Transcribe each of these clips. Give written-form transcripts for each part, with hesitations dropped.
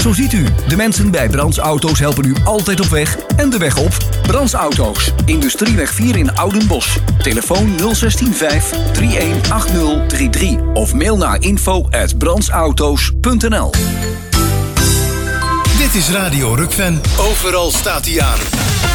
Zo ziet u, de mensen bij Brands Auto's helpen u altijd op weg en de weg op. Brands Auto's, Industrieweg 4 in Oudenbosch. Telefoon 0615 318033 of mail naar info@brandsauto's.nl. Dit is Radio Rukven. Overal staat hij aan.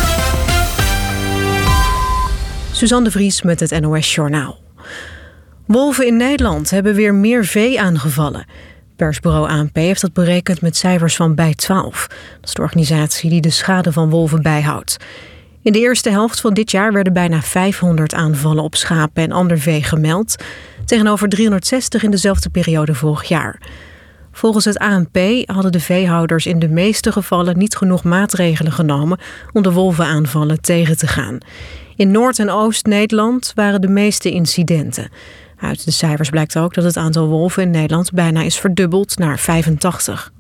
Suzanne de Vries met het NOS Journaal. Wolven in Nederland hebben weer meer vee aangevallen. Persbureau ANP heeft dat berekend met cijfers van Bij 12. Dat is de organisatie die de schade van wolven bijhoudt. In de eerste helft van dit jaar werden bijna 500 aanvallen op schapen en ander vee gemeld, tegenover 360 in dezelfde periode vorig jaar. Volgens het ANP hadden de veehouders in de meeste gevallen niet genoeg maatregelen genomen om de wolvenaanvallen tegen te gaan. In Noord- en Oost-Nederland waren de meeste incidenten. Uit de cijfers blijkt ook dat het aantal wolven in Nederland bijna is verdubbeld naar 85.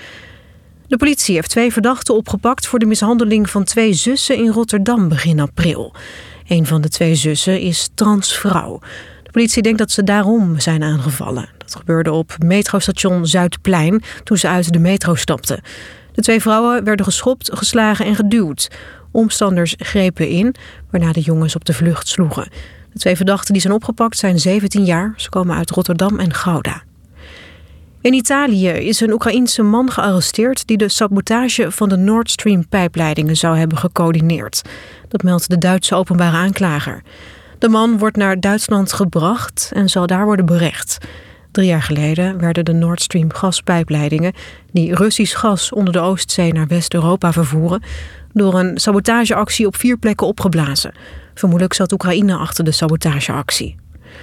De politie heeft 2 verdachten opgepakt voor de mishandeling van 2 zussen in Rotterdam begin april. Een van de 2 zussen is transvrouw. De politie denkt dat ze daarom zijn aangevallen. Dat gebeurde op metrostation Zuidplein toen ze uit de metro stapten. De 2 vrouwen werden geschopt, geslagen en geduwd. Omstanders grepen in, waarna de jongens op de vlucht sloegen. De 2 verdachten die zijn opgepakt zijn 17 jaar. Ze komen uit Rotterdam en Gouda. In Italië is een Oekraïense man gearresteerd die de sabotage van de Nord Stream-pijpleidingen zou hebben gecoördineerd. Dat meldt de Duitse openbare aanklager. De man wordt naar Duitsland gebracht en zal daar worden berecht. 3 jaar geleden werden de Nord Stream gaspijpleidingen, die Russisch gas onder de Oostzee naar West-Europa vervoeren, door een sabotageactie op 4 plekken opgeblazen. Vermoedelijk zat Oekraïne achter de sabotageactie.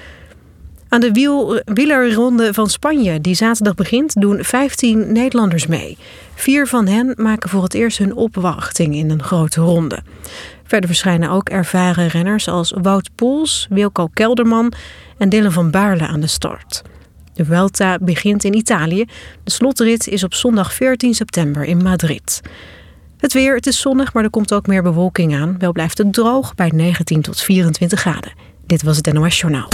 Aan de wielerronde van Spanje, die zaterdag begint, doen 15 Nederlanders mee. 4 van hen maken voor het eerst hun opwachting in een grote ronde. Verder verschijnen ook ervaren renners als Wout Poels, Wilco Kelderman en Dylan van Baarle aan de start. De Vuelta begint in Italië. De slotrit is op zondag 14 september in Madrid. Het weer, het is zonnig, maar er komt ook meer bewolking aan. Wel blijft het droog bij 19 tot 24 graden. Dit was het NOS Journaal.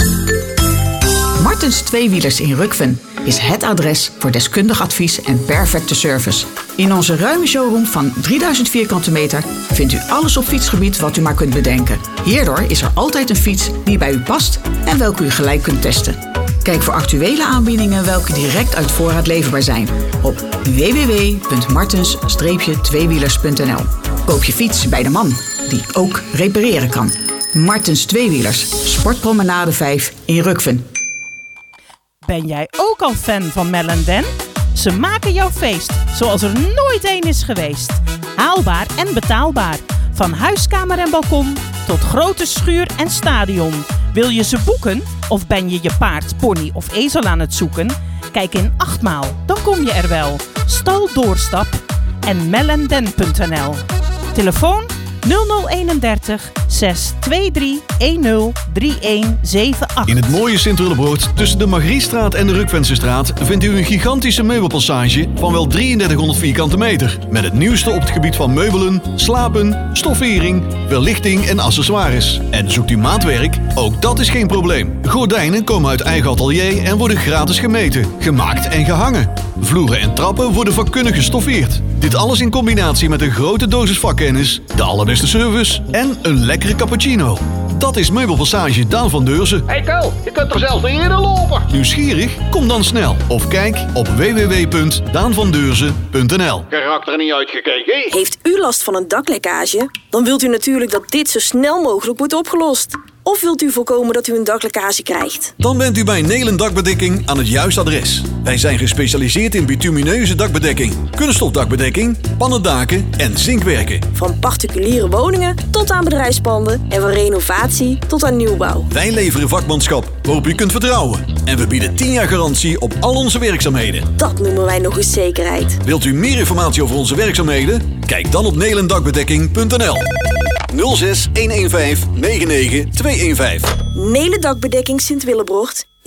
Martens Tweewielers in Rukven is het adres voor deskundig advies en perfecte service. In onze ruime showroom van 3000 vierkante meter vindt u alles op fietsgebied wat u maar kunt bedenken. Hierdoor is er altijd een fiets die bij u past en welke u gelijk kunt testen. Kijk voor actuele aanbiedingen welke direct uit voorraad leverbaar zijn op www.martens-tweewielers.nl. Koop je fiets bij de man die ook repareren kan. Martens Tweewielers, Sportpromenade 5 in Rukven. Ben jij ook al fan van Mel & Den? Ze maken jouw feest zoals er nooit één is geweest. Haalbaar en betaalbaar. Van huiskamer en balkon tot grote schuur en stadion. Wil je ze boeken? Of ben je je paard, pony of ezel aan het zoeken? Kijk in 8 maal, dan kom je er wel. Stal Doorstap en mellenden.nl. Telefoon 0031 623 103178. In het mooie Sint-Willebroord, tussen de Margriestraat en de Rukvensestraat, vindt u een gigantische meubelpassage van wel 3300 vierkante meter. Met het nieuwste op het gebied van meubelen, slapen, stoffering, verlichting en accessoires. En zoekt u maatwerk? Ook dat is geen probleem. Gordijnen komen uit eigen atelier en worden gratis gemeten, gemaakt en gehangen. Vloeren en trappen worden vakkundig gestoffeerd. Dit alles in combinatie met een grote dosis vakkennis, de allerbeste service en een lekkere cappuccino. Dat is Meubelpassage Daan van Deurzen. Hey Kel, je kunt er zelfs niet eerder lopen. Nieuwsgierig? Kom dan snel. Of kijk op www.daanvandeurzen.nl. Karakter niet uitgekeken. Heeft u last van een daklekkage? Dan wilt u natuurlijk dat dit zo snel mogelijk wordt opgelost. Of wilt u voorkomen dat u een daklekkage krijgt? Dan bent u bij Nelen Dakbedekking aan het juiste adres. Wij zijn gespecialiseerd in bitumineuze dakbedekking, kunststofdakbedekking, pannendaken en zinkwerken. Van particuliere woningen tot aan bedrijfspanden en van renovatie tot aan nieuwbouw. Wij leveren vakmanschap waarop u kunt vertrouwen. En we bieden 10 jaar garantie op al onze werkzaamheden. Dat noemen wij nog eens zekerheid. Wilt u meer informatie over onze werkzaamheden? Kijk dan op nelendakbedekking.nl. 06 115 99 215. Nelen Dakbedekking Sint-Willebroord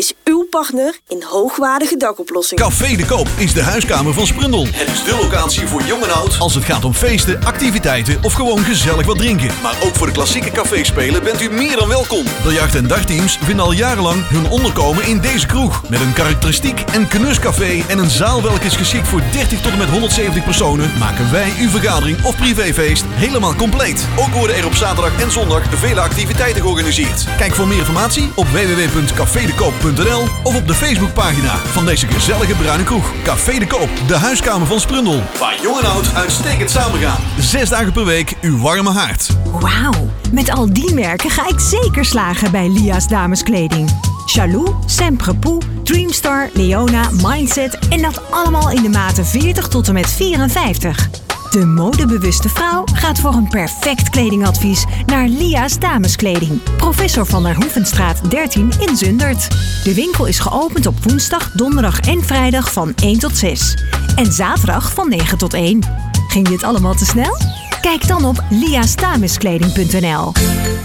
is uw partner in hoogwaardige dakoplossingen. Café de Koop is de huiskamer van Sprundel. Het is de locatie voor jong en oud als het gaat om feesten, activiteiten of gewoon gezellig wat drinken. Maar ook voor de klassieke caféspelen bent u meer dan welkom. Biljart- en dagteams vinden al jarenlang hun onderkomen in deze kroeg. Met een karakteristiek en knuscafé en een zaal welke is geschikt voor 30 tot en met 170 personen, maken wij uw vergadering of privéfeest helemaal compleet. Ook worden er op zaterdag en zondag vele activiteiten georganiseerd. Kijk voor meer informatie op www.cafedekoop.nl of op de Facebookpagina van deze gezellige bruine kroeg. Café de Koop, de huiskamer van Sprundel. Waar jong en oud uitstekend samengaan. 6 dagen per week uw warme haard. Wauw, met al die merken ga ik zeker slagen bij Lia's dameskleding. Jaloux, Semprepoux, Dreamstar, Leona, Mindset en dat allemaal in de maten 40 tot en met 54. De modebewuste vrouw gaat voor een perfect kledingadvies naar Lia's dameskleding. Professor van der Hoevenstraat 13 in Zundert. De winkel is geopend op woensdag, donderdag en vrijdag van 1 tot 6. En zaterdag van 9 tot 1. Ging dit allemaal te snel? Kijk dan op liasdameskleding.nl.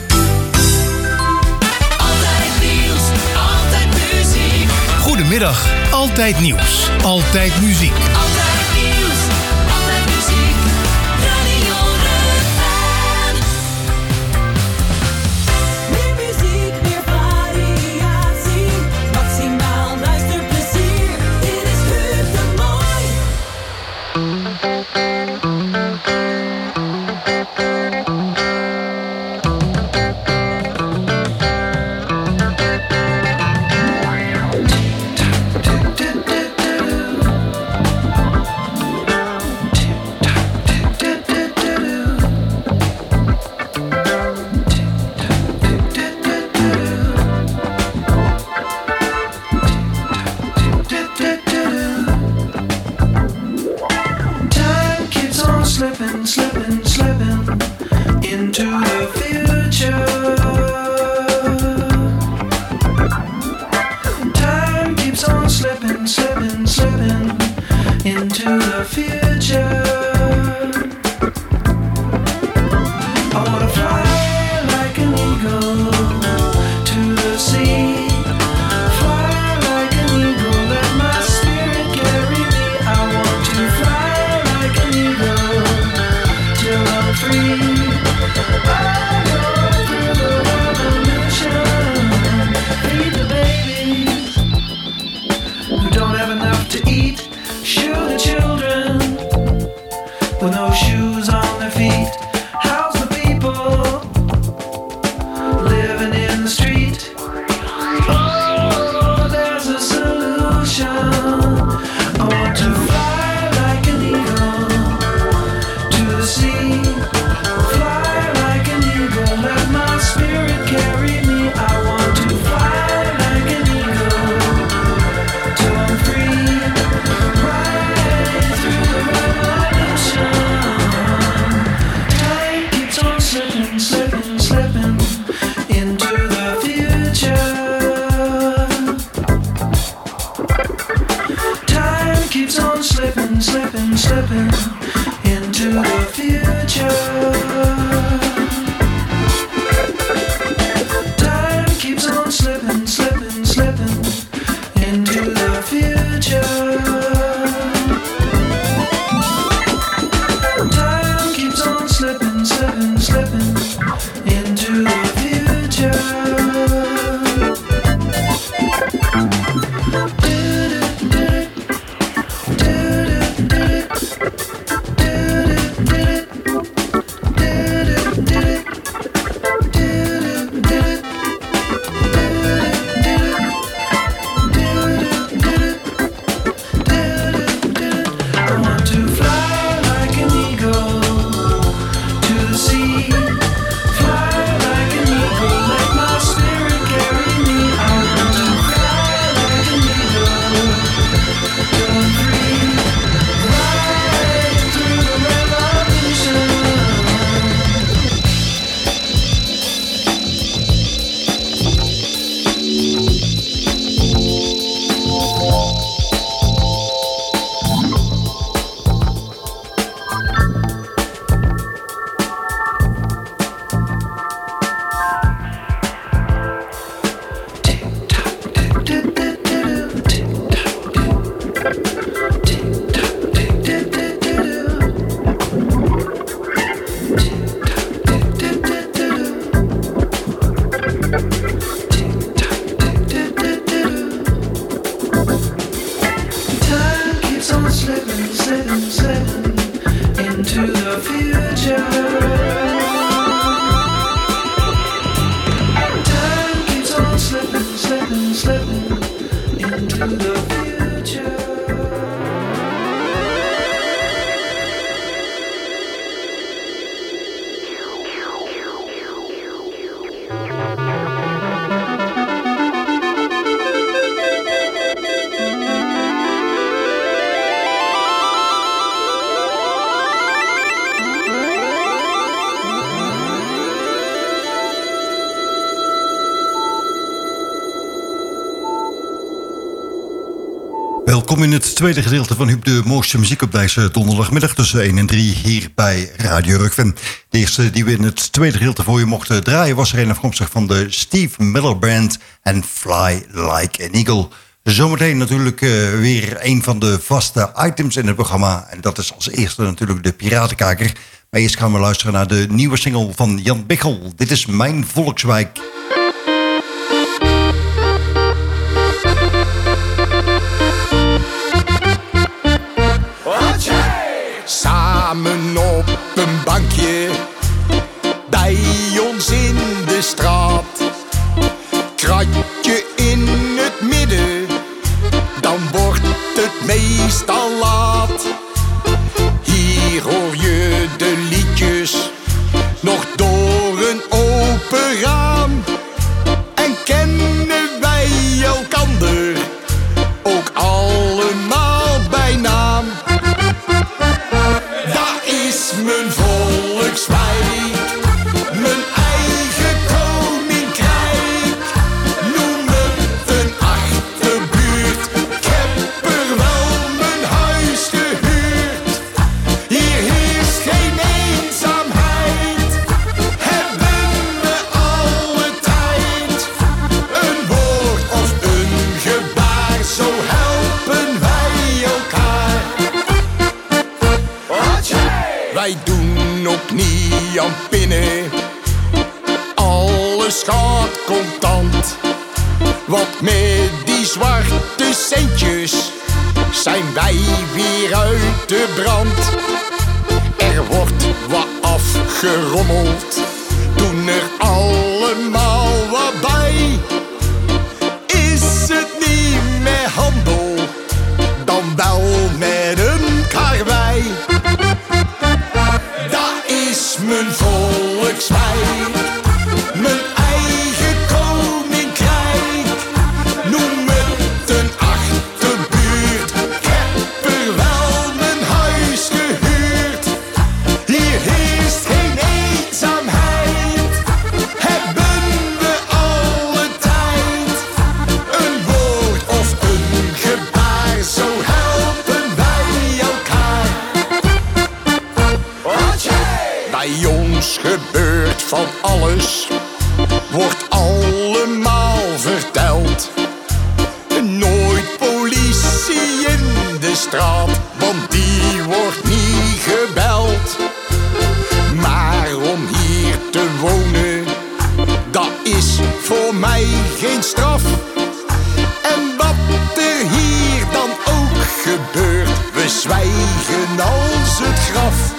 Goedemiddag, Altijd Nieuws, Altijd Muziek. Altijd nieuws, altijd muziek, Radio Rukven. Meer muziek, meer variatie, maximaal luisterplezier. Dit is Huub de Mooi. the future. Time keeps on slipping, slipping, slipping into the future. Welkom in het tweede gedeelte van Huub, de mooiste muziek op deze donderdagmiddag tussen 1 en 3 hier bij Radio Rukven. De eerste die we in het tweede gedeelte voor je mochten draaien was er een afkomstig van de Steve Miller Band en Fly Like an Eagle. Zometeen natuurlijk weer een van de vaste items in het programma en dat is als eerste natuurlijk de Piratenkaker. Maar eerst gaan we luisteren naar de nieuwe single van Jan Bichel. Dit is Mijn Volkswijk. Samen op een bankje bij ons in de straat. Kratje in het midden, dan wordt het meestal laat. Hier hoor je de liedjes nog door een open raam. En kennen wij elkander ook allemaal bij naam. Mijn Volkswijk, mijn eigen koninkrijk. Noem het een achterbuurt, ik heb er wel mijn huis gehuurd. Hier heerst geen eenzaamheid, hebben we alle tijd. Een woord of een gebaar, zo helpen wij elkaar. Wij doen ook niet aan pinnen, alles gaat contant. Want met die zwarte centjes zijn wij weer uit de brand. Er wordt wat afgerommeld, doen er allemaal wat bij. Is het niet meer handel, dan wel met een karwei. Mijn Volkswijk, mijn eigen koninkrijk. Noem het een achterbuurt, ik heb er wel mijn huis gehuurd. Hier heerst geen eenzaamheid, hebben we alle tijd. Een woord of een gebaar, zo helpen wij elkaar. Bij ons gebeurt van alles, wordt allemaal verteld. Nooit politie in de straat, want die wordt niet gebeld. Maar om hier te wonen, dat is voor mij geen straf. En wat er hier dan ook gebeurt, we zwijgen als het graf.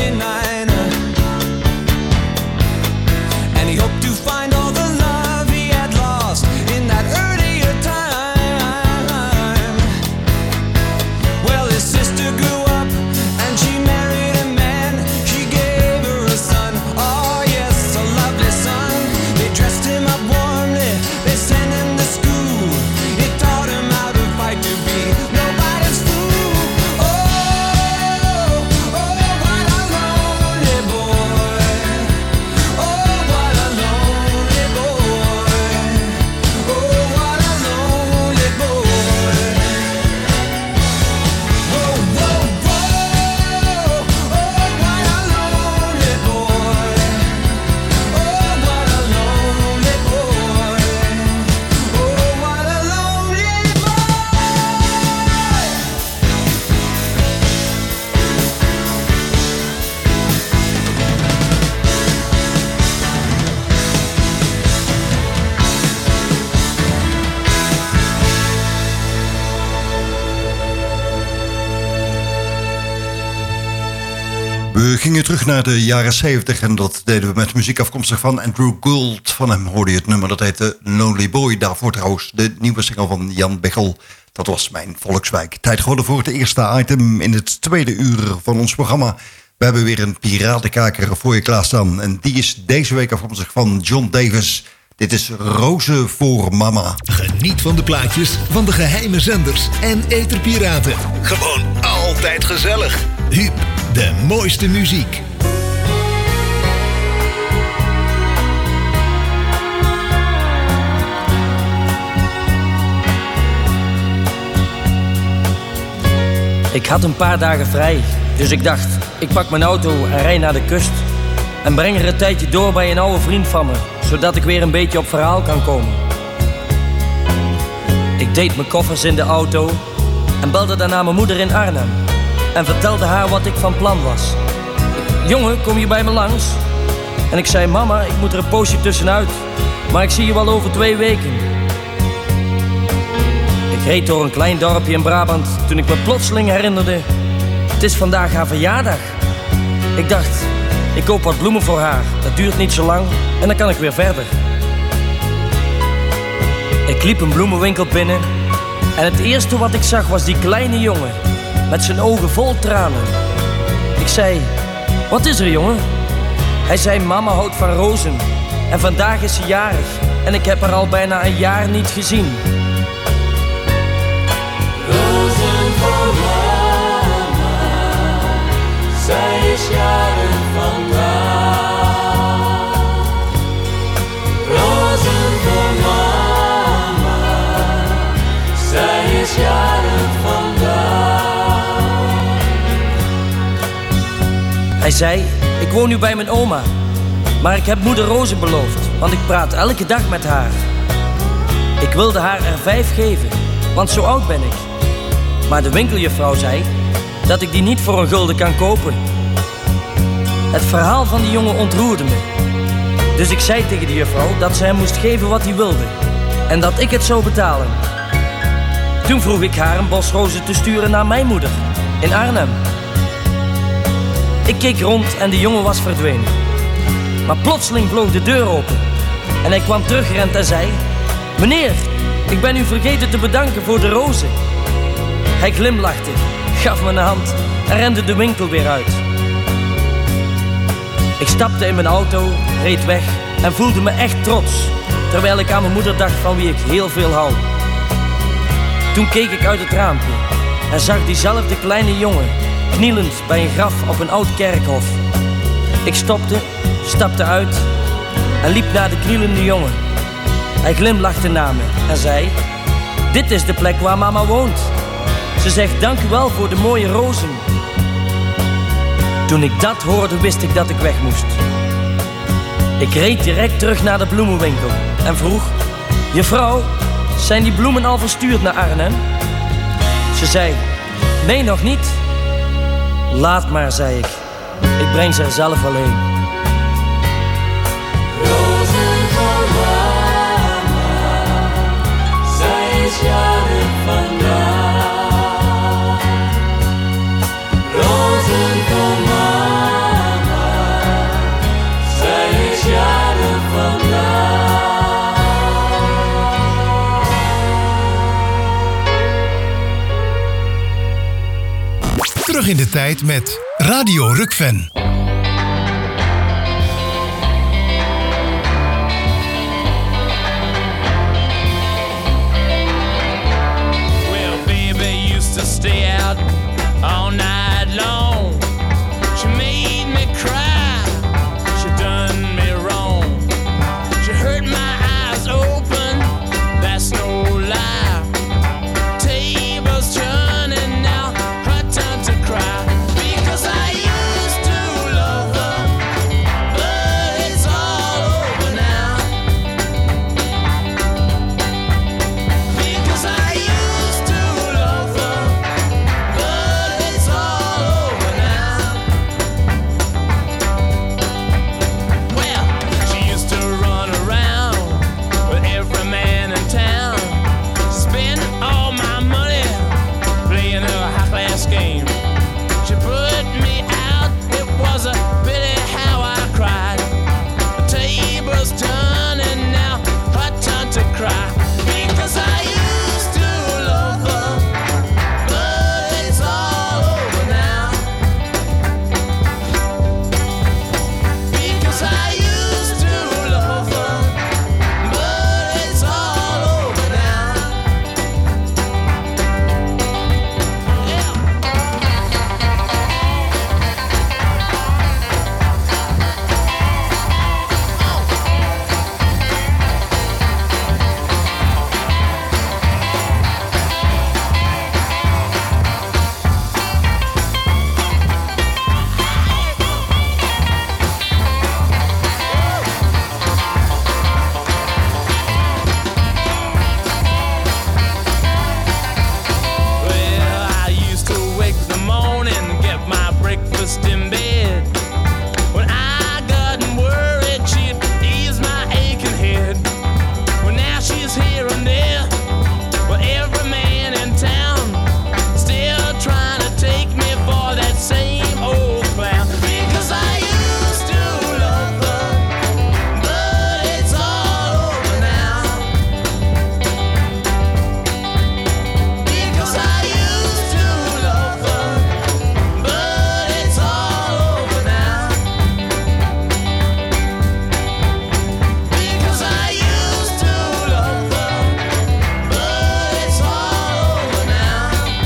29. And he hoped to find all the love he had lost in that earlier time. Well, his sister grew up and she married a man. She gave her a son, oh yes, a lovely son. They dressed him up warmly, they sent him to school. It taught him how to fight to be nobody's fool. Oh, oh, what a lonely boy. Oh, what a lonely boy. Oh, what a lonely boy. Whoa, whoa, whoa. Oh, what a lonely boy. Oh, what a lonely boy. Oh, what a lonely We gingen terug naar de jaren 70 en dat deden we met muziek afkomstig van Andrew Gould. Van hem hoorde je het nummer, dat heette Lonely Boy. Daarvoor trouwens de nieuwe single van Jan Bechel. Dat was Mijn Volkswijk. Tijd geworden voor het eerste item in het tweede uur van ons programma. We hebben weer een piratenkaker voor je klaarstaan. En die is deze week afkomstig van John Davis. Dit is Rozen voor Mama. Geniet van de plaatjes van de geheime zenders en etherpiraten. Gewoon altijd gezellig. Huub, de mooiste muziek. Ik had een paar dagen vrij, dus ik dacht, ik pak mijn auto en rij naar de kust. En breng er een tijdje door bij een oude vriend van me, zodat ik weer een beetje op verhaal kan komen. Ik deed mijn koffers in de auto en belde daarna mijn moeder in Arnhem. En vertelde haar wat ik van plan was. Jongen, kom je bij me langs? En ik zei, mama, ik moet er een poosje tussenuit. Maar ik zie je wel over 2 weken. Ik reed door een klein dorpje in Brabant toen ik me plotseling herinnerde, het is vandaag haar verjaardag. Ik dacht, ik koop wat bloemen voor haar. Dat duurt niet zo lang en dan kan ik weer verder. Ik liep een bloemenwinkel binnen en het eerste wat ik zag was die kleine jongen met zijn ogen vol tranen. Ik zei, wat is er, jongen? Hij zei, mama houdt van rozen en vandaag is ze jarig en ik heb haar al bijna een jaar niet gezien. Rozen voor mama, zij is jarig vandaag. Rozen voor mama, zij is jarig vandaag. Hij zei, ik woon nu bij mijn oma, maar ik heb moeder Rozen beloofd, want ik praat elke dag met haar. Ik wilde haar er 5 geven, want zo oud ben ik. Maar de winkeljuffrouw zei dat ik die niet voor een gulden kan kopen. Het verhaal van die jongen ontroerde me. Dus ik zei tegen de juffrouw dat ze hem moest geven wat hij wilde en dat ik het zou betalen. Toen vroeg ik haar een bos rozen te sturen naar mijn moeder in Arnhem. Ik keek rond en de jongen was verdwenen. Maar plotseling vloog de deur open en hij kwam teruggerend en zei, meneer, ik ben u vergeten te bedanken voor de rozen. Hij glimlachte, gaf me een hand en rende de winkel weer uit. Ik stapte in mijn auto, reed weg en voelde me echt trots, terwijl ik aan mijn moeder dacht van wie ik heel veel hou. Toen keek ik uit het raampje en zag diezelfde kleine jongen knielend bij een graf op een oud kerkhof. Ik stapte uit en liep naar de knielende jongen. Hij glimlachte naar me en zei, dit is de plek waar mama woont. Ze zegt, dank u wel voor de mooie rozen. Toen ik dat hoorde, wist ik dat ik weg moest. Ik reed direct terug naar de bloemenwinkel en vroeg, juffrouw, zijn die bloemen al verstuurd naar Arnhem? Ze zei, nee, nog niet. Laat maar, zei ik. Ik breng ze er zelf wel heen. Rozen voor mama, zij is jarig vandaag. Rozen voor mama, in de tijd met Radio Rukven. Well, baby used to stay out all night long. She made me cry. She done me wrong. She hurt my eyes open. That's no lie. Tables turning now. Her time to cry. Because I used to love her, but it's all over now. Because I used to love her, but it's all over now. Well, she used to run around with every man in town, spend all my money playing her high-class game. She put me out, it was a pity how I cried. The tables turning now, her time to cry. Because I used to love her, but it's all over now. Because I used to love her, but it's all over now. Well, I used to wake the morning, get my breakfast in bed. When I got worried, she'd ease my aching head. Well, now she's here and there, with every man in town, still trying to take me for that same old clown. Because I used to love her, but it's all over now. Because I used to love her, but it's all over now. Because I used to love her, but it's all over now.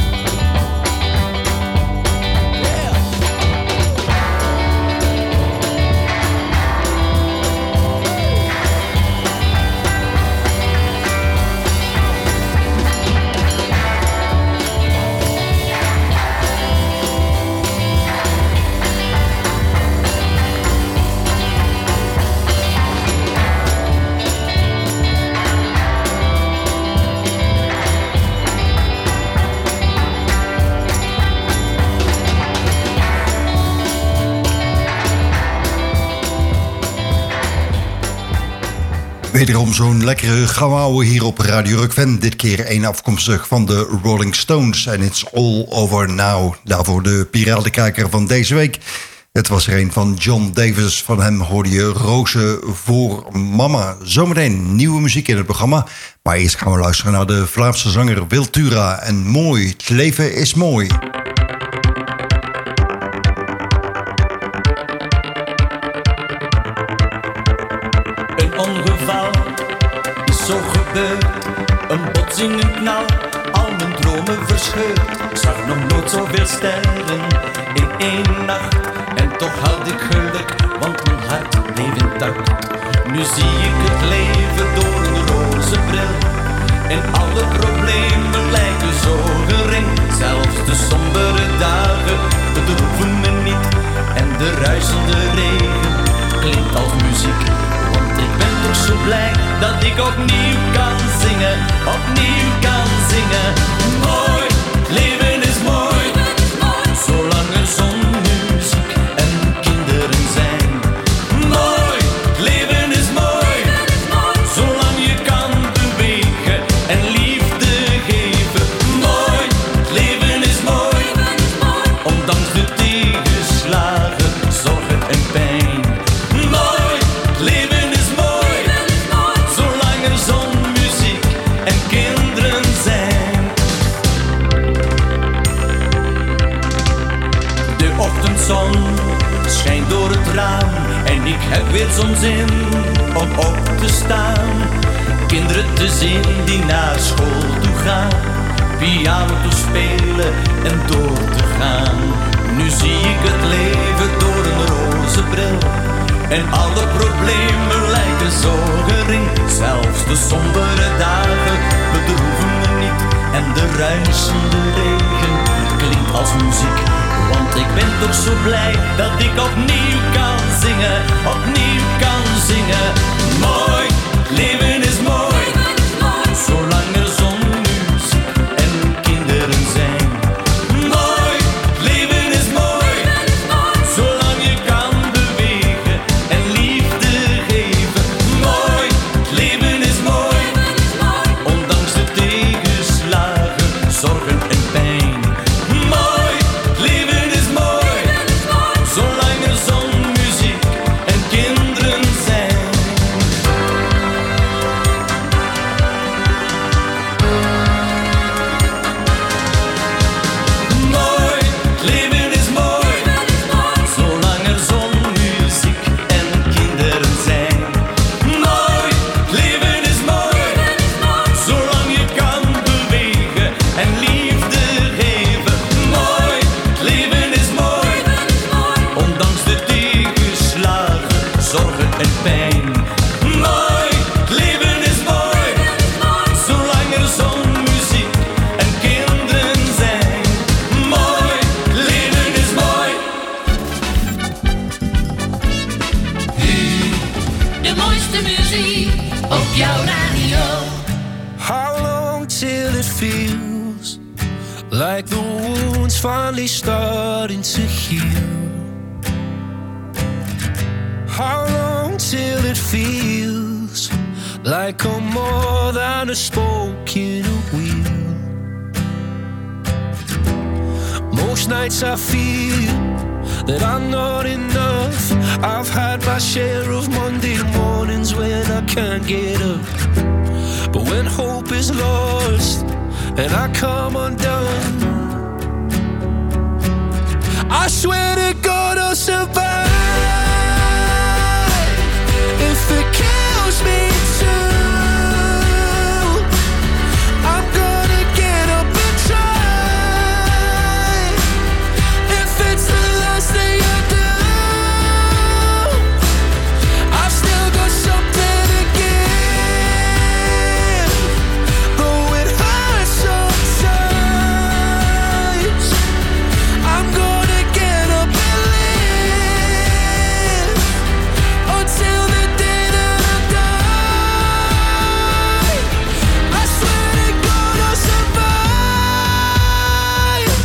Wederom zo'n lekkere gauwouwe hier op Radio Rukven. Dit keer een afkomstig van de Rolling Stones. En It's All Over Now. Daarvoor de piratenkijker van deze week. Het was er een van John Davis. Van hem hoorde je Rozen voor Mama. Zometeen nieuwe muziek in het programma. Maar eerst gaan we luisteren naar de Vlaamse zanger Wiltura. En Mooi, het leven is mooi. Een ongeval is zo gebeurd, een botsing, een knal, al mijn dromen verscheurd. Ik zag nog nooit zoveel sterren in één nacht, en toch had ik geluk, want mijn hart bleef intact. Nu zie ik het leven door een roze bril, en alle problemen lijken zo gering. Zelfs de sombere dagen bedroeven me niet, en de ruisende regen klinkt als muziek. Want ik ben toch zo blij dat ik opnieuw kan zingen, opnieuw kan zingen. Mooi, leven is mooi, zolang er zon, muziek en kinderen zijn. Mooi, leven is mooi, zolang je kan bewegen en liefde geven. Mooi, leven is mooi, ondanks de tegenslagen, zorgen en pijn. Mooi, leven is mooi, zolang er zon, muziek en kinderen zijn. het raam en ik heb weer zo'n zin om op te staan. Kinderen te zien die naar school toe gaan, piano te spelen en door te gaan. Nu zie ik het leven door een roze bril en alle problemen lijken zo gering. Zelfs de sombere dagen bedroeven me niet en de ruisende regen klinkt als muziek. Want ik ben toch zo blij dat ik opnieuw kan zingen, opnieuw kan zingen. Mooi, leven is mooi, zolang er zon, muziek en kinderen zijn. Mooi, leven is mooi, zolang je kan bewegen en liefde geven. Mooi, leven is mooi, ondanks de tegenslagen, zorgen en pijn. Mooi, leven is mooi, zolang er zon, muziek en kinderen zijn. Mooi, leven is mooi, zolang er zon, muziek en kinderen zijn. Mooi, leven is mooi, zolang je kan bewegen en liefde geven. Mooi, leven is mooi, ondanks de tegenslagen, zorgen en pijn. Mooi, leven is mooi, zolang er zon, muziek en kinderen zijn. Mooi, leven is mooi. De mooiste muziek op jouw radio. How long till it feels like the wound's finally starting to heal? How long till it feels like I'm more than a spoke in a wheel? Most nights I feel that I'm not enough. I've had my share of Monday mornings when I can't get up. But when hope is lost and I come undone, I swear to God I'll survive. If it kills me too, I'm gonna get up and try. If it's the last thing I do, I've still got something to give. Though it hurts sometimes, I'm gonna get up and live until the day that I die. I swear to God I'll survive.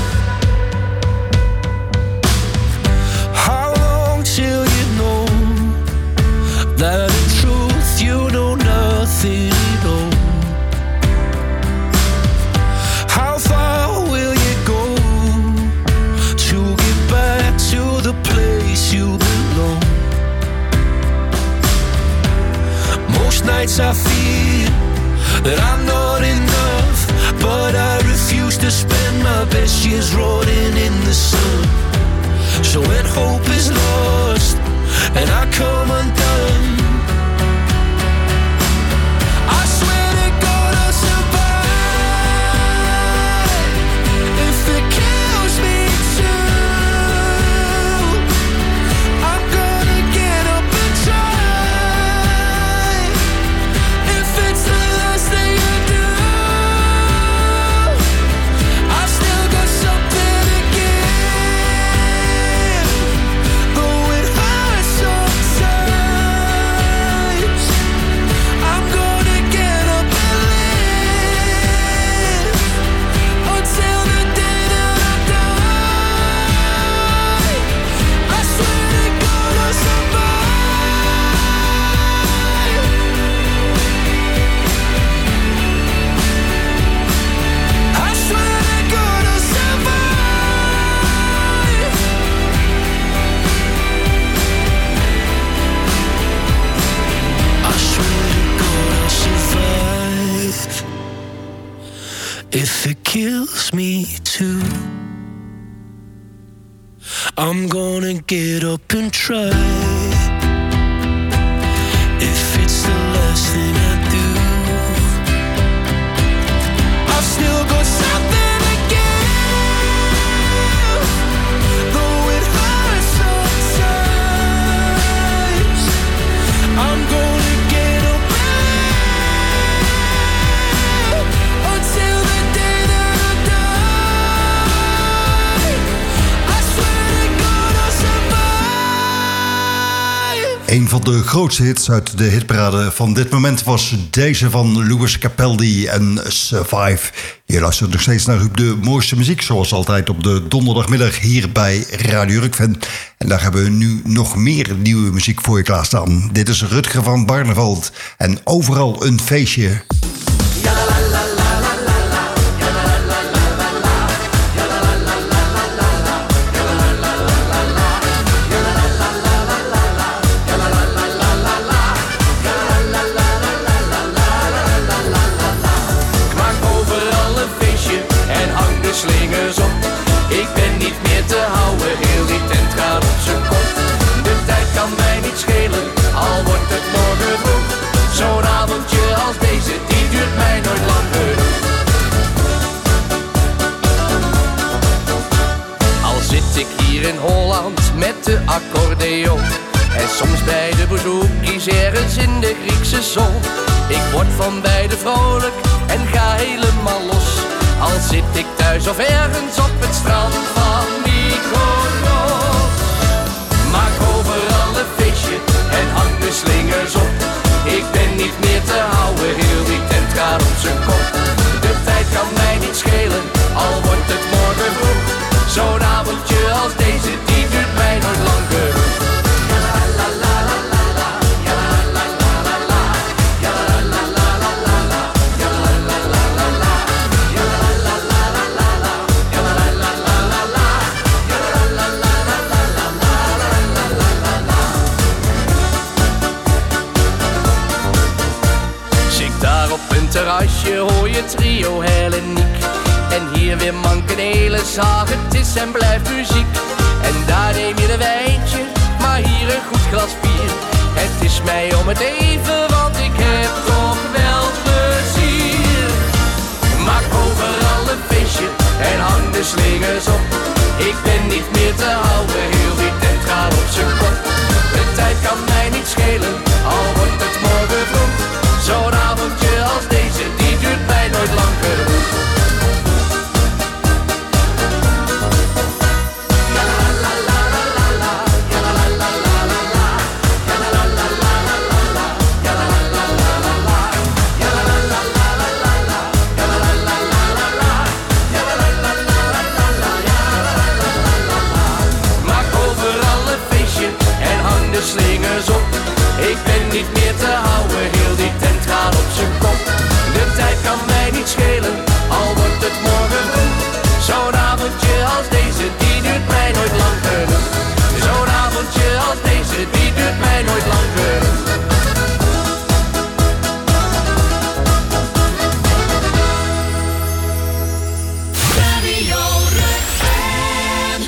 How long till you know that in truth you know nothing at all? How far will you go to get back to the place you belong? Most nights I feel that I'm not enough, but I refuse to spend my best years rotting in the sun. So when hope is lost and I come undone, I swear to God I'll survive. If it kills me too, I'm gonna get up and try. If it's the last thing I do, I've still got something to give. Though it hurts sometimes, I'm gonna get up and live until the day that I die. I swear to God I'll survive. I swear to God I'll survive. I swear to God I'll survive. If it kills me too, I'm gonna get up and try. If it's the last thing I do, I've still got something to give, though it hurts sometimes. I'm gonna get up and live until the day that I die. I swear to God I'll survive. Een van de grootste hits uit de hitparade van dit moment was deze van Lewis Capaldi en Survive. Je luistert nog steeds naar de mooiste muziek, zoals altijd op de donderdagmiddag hier bij Radio Rukven. En daar hebben we nu nog meer nieuwe muziek voor je klaarstaan. Dit is Rutger van Barneveld en Overal een feestje. Slingers op, ik ben niet meer te houden, heel die tent gaat op zijn kop. De tijd kan mij niet schelen, al wordt het morgen vroeg. Zo'n avondje als deze, die duurt mij nooit lang genoeg. Al zit ik hier in Holland met de accordeon en soms bij de bouzouki's ergens in de Griekse zon. Ik word van beide vrolijk en ga helemaal los. Al zit ik thuis of ergens op het strand van Mykonos. Maak overal een feestje en hang de slingers op. Ik ben niet meer te houden, heel die tent gaat op zijn kop. De tijd kan mij niet schelen, al wordt het morgen vroeg. Zo'n avondje als deze, die duurt mij nooit lang genoeg. Terrasje hoor je trio Helleniek. En hier weer mankenele zaag, het is en blijft muziek. En daar neem je een wijntje, maar hier een goed glas bier. Het is mij om het even, want ik heb toch wel plezier. Maak overal een feestje en hang de slingers op. Ik ben niet meer te houden, heel die tent gaat op zijn kop. De tijd kan mij niet schelen, al wordt het morgen vroeg. Zo'n avondje als deze, die duurt mij nooit lang genoeg. Maak overal een feestje en hang de slingers op. Ik ben niet meer te houden, heel die tent gaat op zijn kop. De tijd kan mij niet schelen, al wordt het morgen vroeg. Zo'n avondje als deze, die duurt mij nooit lang genoeg. Zo'n avondje als deze, die duurt mij nooit lang genoeg. Radio Rukven.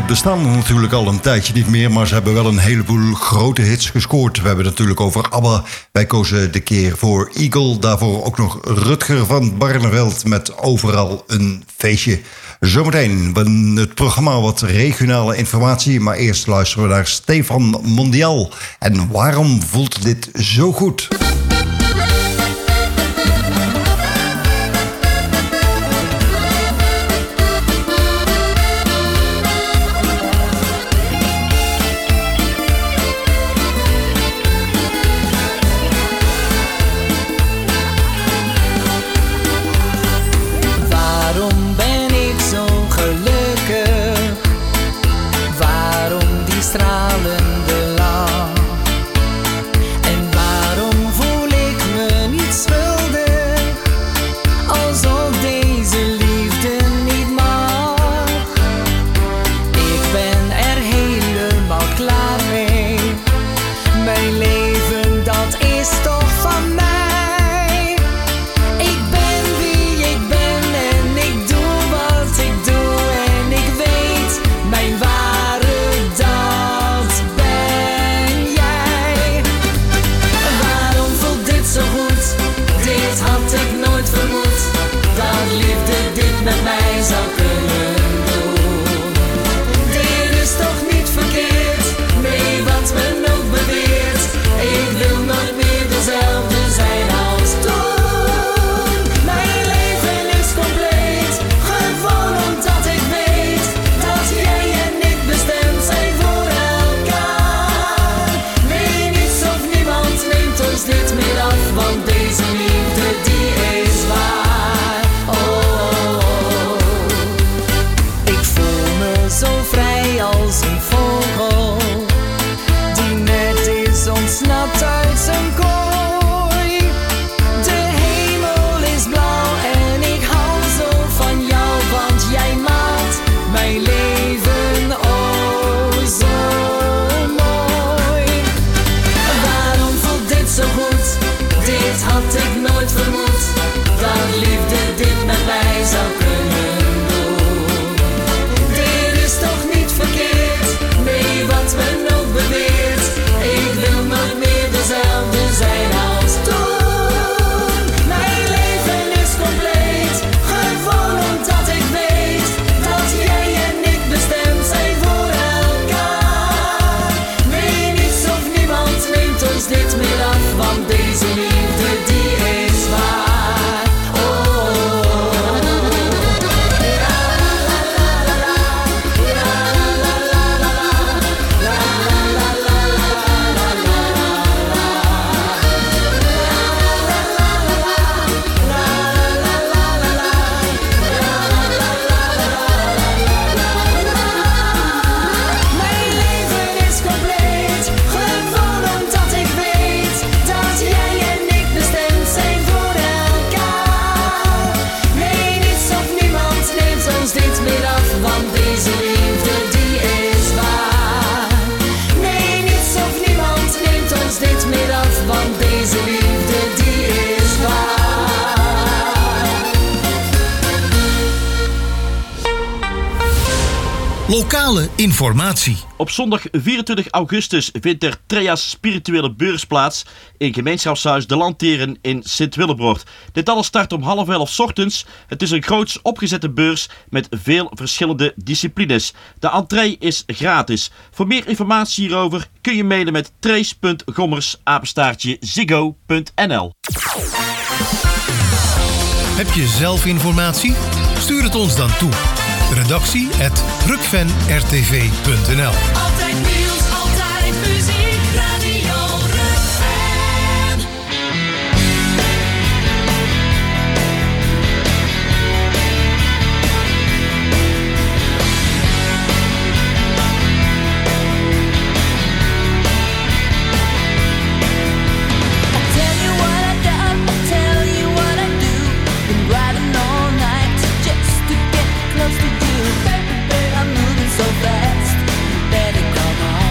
bestaan natuurlijk al een tijdje niet meer, maar ze hebben wel een heleboel grote hits gescoord. We hebben het natuurlijk over ABBA. Wij kozen de keer voor Eagle. Daarvoor ook nog Rutger van Barneveld met Overal een feestje. Zometeen het programma wat regionale informatie, maar eerst luisteren we naar Stefan Mondial. En waarom voelt dit zo goed? Stralende lach. En waarom voel ik me niet schuldig, alsof deze liefde niet mag? Ik ben er helemaal klaar mee. Mijn leven, dat is toch van mij. Ik ben wie ik ben en ik doe wat ik doe. En ik weet, mijn ware dat ben jij. Waarom voelt dit zo goed? Dit had ik nooit vermoed, dat liefde dit met mij zou kunnen doen. Dit is toch niet verkeerd, nee, wat men ook beweert. Ik wil nooit meer dezelfde zijn als toen. Mijn leven is compleet, gewoon omdat ik weet dat jij en ik bestemd zijn voor elkaar. Nee, niets of niemand neemt ons dit meer af, want deze liefde die is waar. Oh, oh, oh. Ik voel me zo vrij als een vogel die net is ontsnapt uit zijn kooi. De hemel is blauw en ik hou zo van jou, want jij maakt mijn leven oh zo mooi. Waarom voelt dit zo goed? Dit had ik nooit vermoed, dat liefde dit met mij zou kunnen doen. Dit is toch niet verkeerd, nee, wat men ook beweert. Ik wil nooit meer dezelfde zijn als toen. Mijn leven is compleet, gewoon omdat ik weet dat jij en ik bestemd zijn voor elkaar. Nee, niets of niemand neemt ons dit meer af, want deze liefde die is waar. Oh, oh, oh. La la la la la, la la la la la, la la la la Mijn leven is compleet, gewoon omdat ik weet dat jij en ik bestemd zijn voor elkaar. Nee, niets of niemand neemt ons dit meer af, want deze liefde die is waar. Nee, niets of niemand neemt ons dit meer af, want deze liefde die is waar. Lokale informatie. Op zondag 24 augustus vindt er Trea's spirituele beurs plaats in gemeenschapshuis De Landteren in Sint-Willebroord. Dit alles start om 10:30 ochtends. Het is een groots opgezette beurs met veel verschillende disciplines. De entree is gratis. Voor meer informatie hierover kun je mailen met trace.gommers@ziggo.nl. Heb je zelf informatie? Stuur het ons dan toe. Redactie@rukvenrtv.nl. Altijd nieuws, altijd muziek, Radio Rukven. Tell you what I done, tell you what I do. Been riding all night just to get close to you. Baby, I'm moving so fast. You better come on.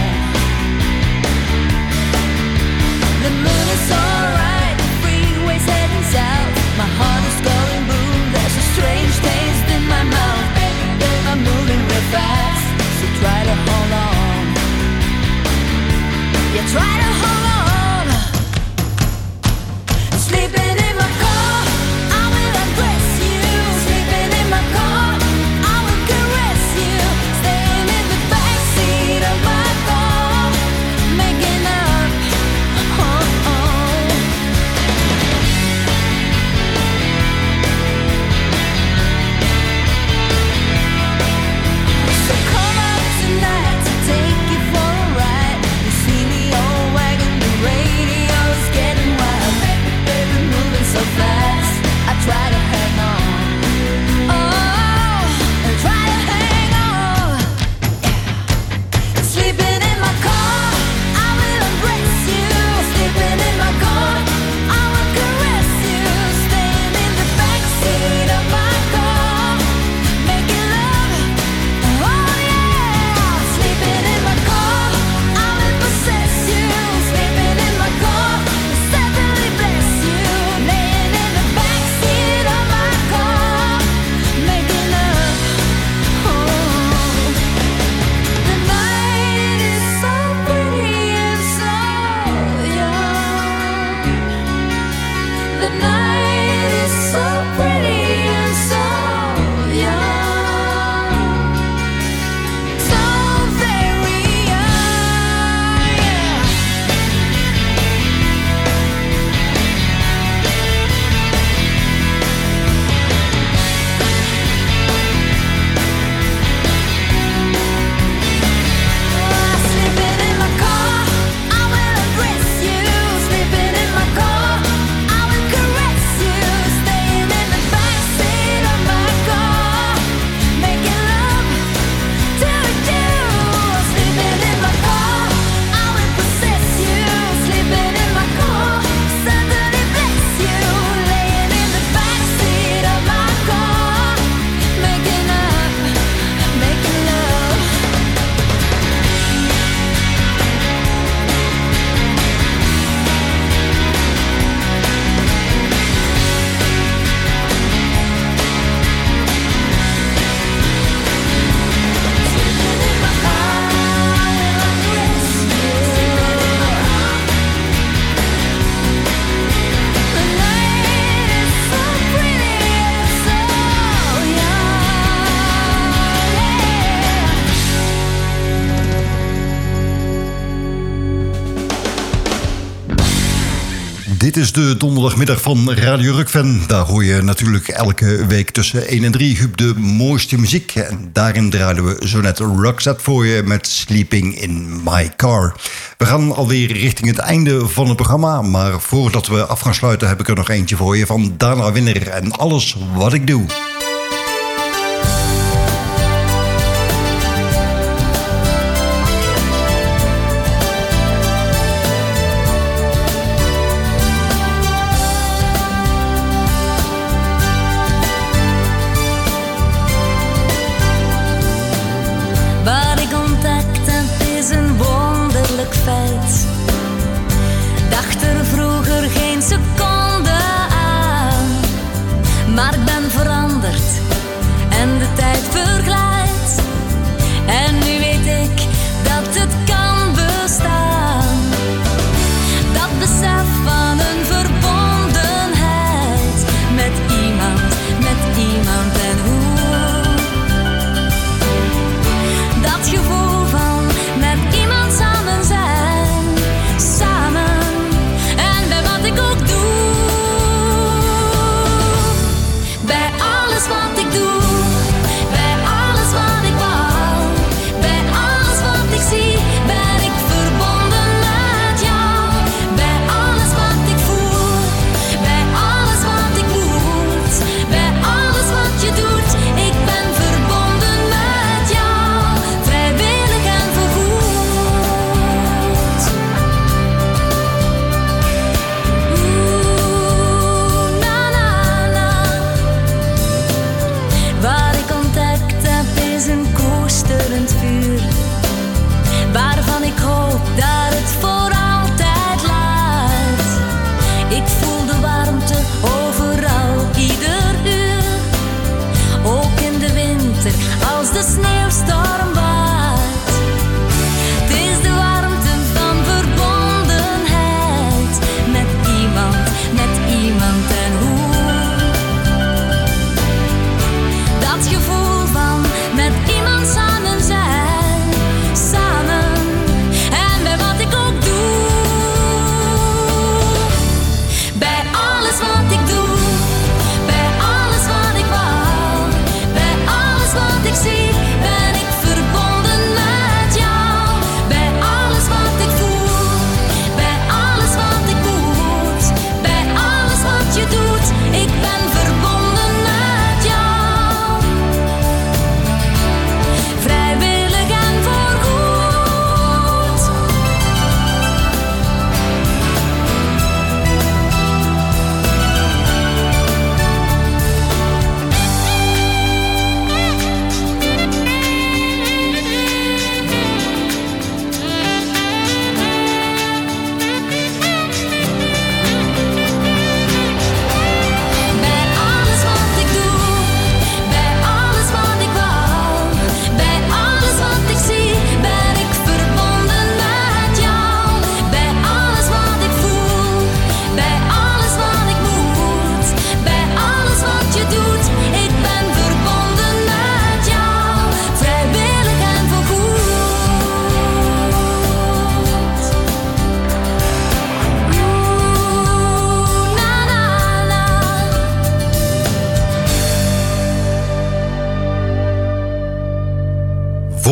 Dit is de donderdagmiddag van Radio Rukven. Daar hoor je natuurlijk elke week tussen 1 en 3 Huub de mooiste muziek. En daarin draaiden we zo net Roxette voor je met Sleeping in My Car. We gaan alweer richting het einde van het programma. Maar voordat we af gaan sluiten heb ik er nog eentje voor je van Dana Winner en Alles Wat Ik Doe. Dacht er vroeger geen seconde aan, maar ik ben veranderd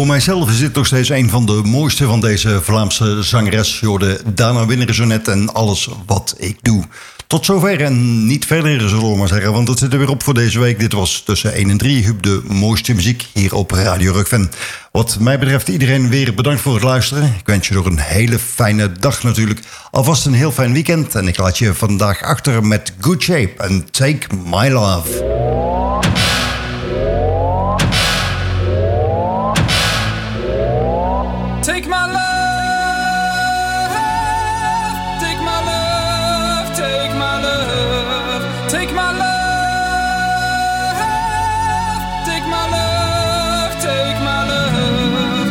Voor mijzelf is dit nog steeds een van de mooiste van deze Vlaamse zangeres. Je hoorde Dana Winner zo net en Alles wat ik doe. Tot zover en niet verder, zullen we maar zeggen, want het zit er weer op voor deze week. Dit was tussen 1 en 3, Huub, de mooiste muziek hier op Radio Rock-FM. Wat mij betreft iedereen weer bedankt voor het luisteren. Ik wens je nog een hele fijne dag natuurlijk. Alvast een heel fijn weekend en ik laat je vandaag achter met Good Shape en Take My Love. Take my love, take my love, take my love, take my love, take my love, take my love.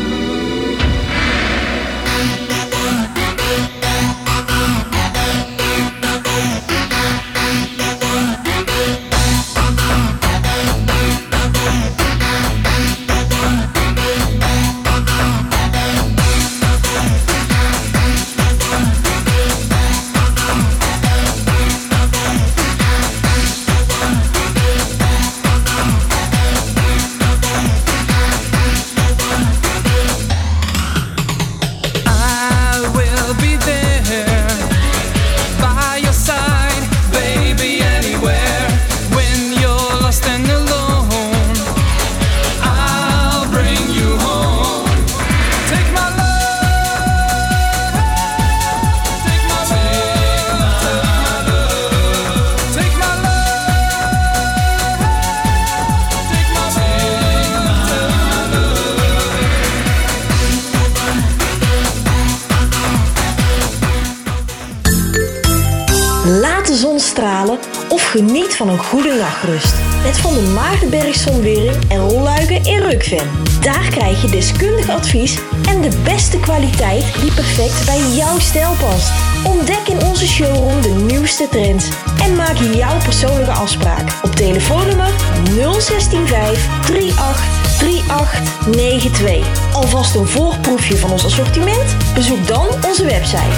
Laat de zon stralen of geniet van een goede nachtrust. Met Van der Maagdenberg Zonwering en rolluiken in Rukven. Daar krijg je deskundig advies en de beste kwaliteit die perfect bij jouw stijl past. Ontdek in onze showroom de nieuwste trends en maak jouw persoonlijke afspraak op telefoonnummer 0165 38 3892. Alvast een voorproefje van ons assortiment? Bezoek dan onze website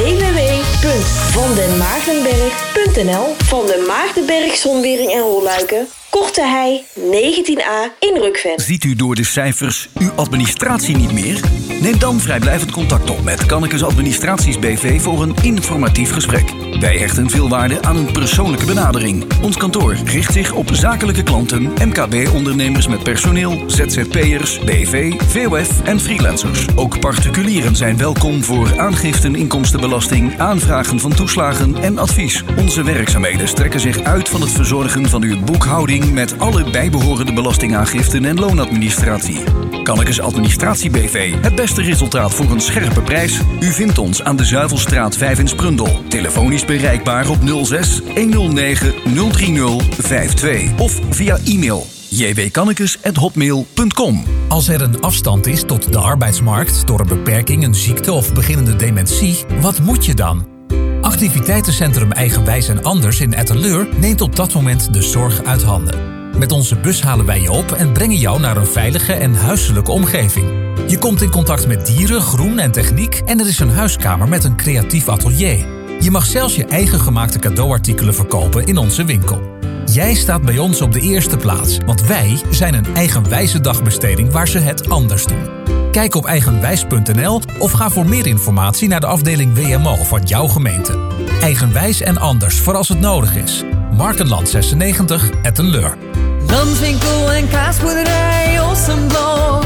www.vandenmaagdenberg.nl. Van den Maagdenberg Zonwering en rolluiken, Korte Hei 19A in Rukven. Ziet u door de cijfers uw administratie niet meer? Neem dan vrijblijvend contact op met Kannekes Administraties BV voor een informatief gesprek. Wij hechten veel waarde aan een persoonlijke benadering. Ons kantoor richt zich op zakelijke klanten, MKB-ondernemers met personeel, ZZP'ers, BV, VOF en freelancers. Ook particulieren zijn welkom voor aangiften inkomstenbelasting, aanvragen van toeslagen en advies. Onze werkzaamheden strekken zich uit van het verzorgen van uw boekhouding met alle bijbehorende belastingaangiften en loonadministratie. Kannekes Administratie BV. Het beste resultaat voor een scherpe prijs. U vindt ons aan de Zuivelstraat 5 in Sprundel. Telefonisch bereikbaar op 06 109 030 52 of via e-mail jwkannekes@hotmail.com. Als er een afstand is tot de arbeidsmarkt door een beperking, een ziekte of beginnende dementie, wat moet je dan? Activiteitencentrum Eigenwijs en Anders in Etteleur neemt op dat moment de zorg uit handen. Met onze bus halen wij je op en brengen jou naar een veilige en huiselijke omgeving. Je komt in contact met dieren, groen en techniek en er is een huiskamer met een creatief atelier. Je mag zelfs je eigen gemaakte cadeauartikelen verkopen in onze winkel. Jij staat bij ons op de eerste plaats, want wij zijn een eigenwijze dagbesteding waar ze het anders doen. Kijk op eigenwijs.nl of ga voor meer informatie naar de afdeling WMO van jouw gemeente. Eigenwijs en Anders voor als het nodig is. Markenland 96, Ettenleur. Landwinkel en kaasboerderij Ossenblok.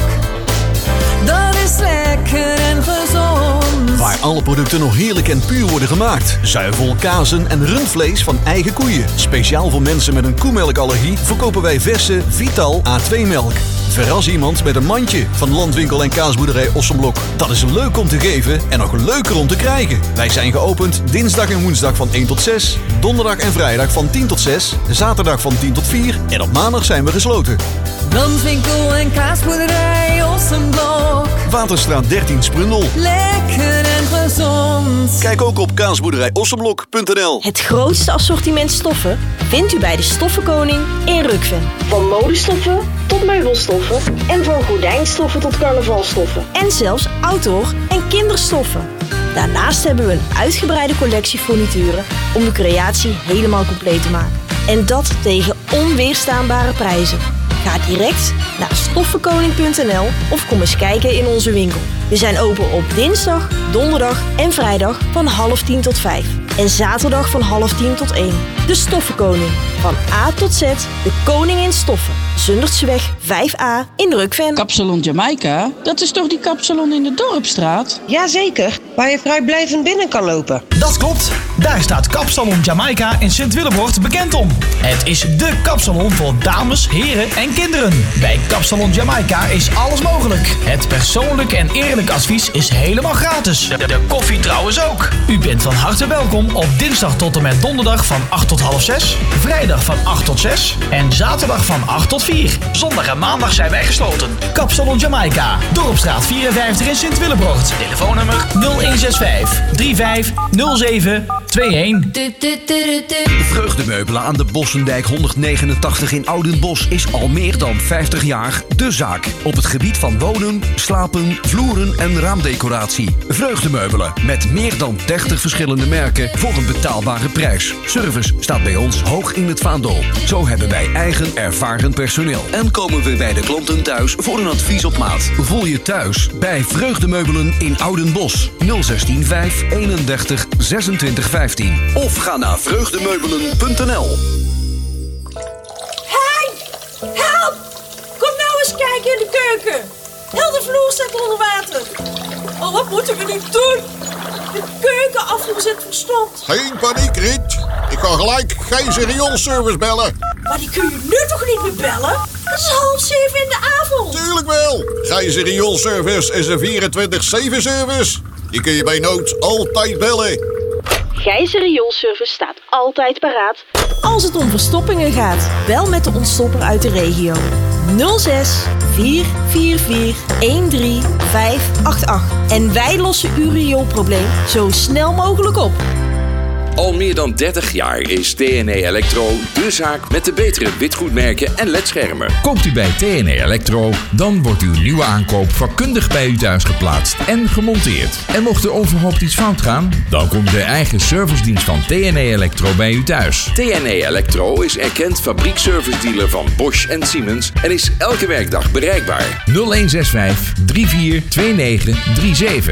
Dat is lekker en gezond. Waar alle producten nog heerlijk en puur worden gemaakt. Zuivel, kazen en rundvlees van eigen koeien. Speciaal voor mensen met een koemelkallergie verkopen wij verse Vital A2-melk. Verras iemand met een mandje van Landwinkel en kaasboerderij Ossenblok. Dat is leuk om te geven en nog leuker om te krijgen. Wij zijn geopend dinsdag en woensdag van 1 tot 6. Donderdag en vrijdag van 10 tot 6. Zaterdag van 10 tot 4. En op maandag zijn we gesloten. Landwinkel en kaasboerderij Ossenblok. Waterstraat 13 Sprundel. Lekker en gezond. Kijk ook op kaasboerderijossenblok.nl. Het grootste assortiment stoffen vindt u bij de Stoffenkoning in Rukven. Van modestoffen tot meubelstoffen en van gordijnstoffen tot carnavalstoffen. En zelfs outdoor- en kinderstoffen. Daarnaast hebben we een uitgebreide collectie furnituren om de creatie helemaal compleet te maken. En dat tegen onweerstaanbare prijzen. Ga direct naar stoffenkoning.nl of kom eens kijken in onze winkel. We zijn open op dinsdag, donderdag en vrijdag van 9:30 tot 5. En zaterdag van 9:30 tot 1. De Stoffenkoning. Van A tot Z, de koning in stoffen. Zundertseweg 5A in Rukven. Kapsalon Jamaica? Dat is toch die kapsalon in de Dorpstraat? Jazeker, waar je vrijblijvend binnen kan lopen. Dat klopt. Daar staat Kapsalon Jamaica in Sint-Willebroort bekend om. Het is dé kapsalon voor dames, heren en kinderen. Bij Kapsalon Jamaica is alles mogelijk. Het persoonlijk en eerlijk advies is helemaal gratis. De koffie trouwens ook. U bent van harte welkom op dinsdag tot en met donderdag van 8 tot half 6, vrijdag van 8 tot 6 en zaterdag van 8 tot 4. Zondag en maandag zijn wij gesloten. Kapsalon Jamaica, Dorpstraat 54 in Sint-Willebroort. Telefoonnummer 0165 3507 21. Vreugdemeubelen aan de Bossendijk 189 in Oudenbosch is al meer dan 50 jaar de zaak. Op het gebied van wonen, slapen, vloeren en raamdecoratie. Vreugdemeubelen met meer dan 30 verschillende merken voor een betaalbare prijs. Service staat bij ons hoog in het vaandel. Zo hebben wij eigen ervaren personeel. En komen we bij de klanten thuis voor een advies op maat. Voel je thuis bij Vreugdemeubelen in Oudenbosch 016 5 31 26 15. Of ga naar vreugdemeubelen.nl. Hey! Help! Kom nou eens kijken in de keuken. Heel de vloer staat onder water. Oh, wat moeten we nu doen? De keukenafvoer zit verstompt. Geen paniek, Riet. Ik ga gelijk Gijzer Rioolservice bellen. Maar die kun je nu toch niet meer bellen? Het is 6:30 in de avond. Tuurlijk wel. Gijzer Rioolservice is een 24/7 service. Die kun je bij nood altijd bellen. Gijzer Rioolservice staat altijd paraat als het om verstoppingen gaat. Bel met de ontstopper uit de regio. 06 444 13588. En wij lossen uw rioolprobleem zo snel mogelijk op. Al meer dan 30 jaar is TNE Electro de zaak met de betere witgoedmerken en ledschermen. Koopt u bij TNE Electro, dan wordt uw nieuwe aankoop vakkundig bij u thuis geplaatst en gemonteerd. En mocht er onverhoopt iets fout gaan, dan komt de eigen servicedienst van TNE Electro bij u thuis. TNE Electro is erkend fabriekservice dealer van Bosch en Siemens en is elke werkdag bereikbaar. 0165 342937.